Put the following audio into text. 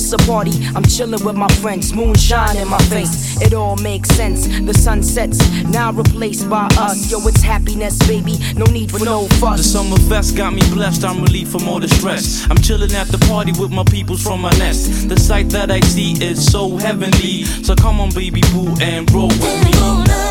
it's a party, I'm chilling with my friends, moonshine in my face. It all makes sense, the sun sets, now replaced by us. Yo, it's happiness, baby, no need for no fuss. The summer fest got me blessed, I'm relief from all the stress. I'm chilling at the party with my peoples from my nest. The sight that I see is so heavenly, so come on baby boo and roll with me.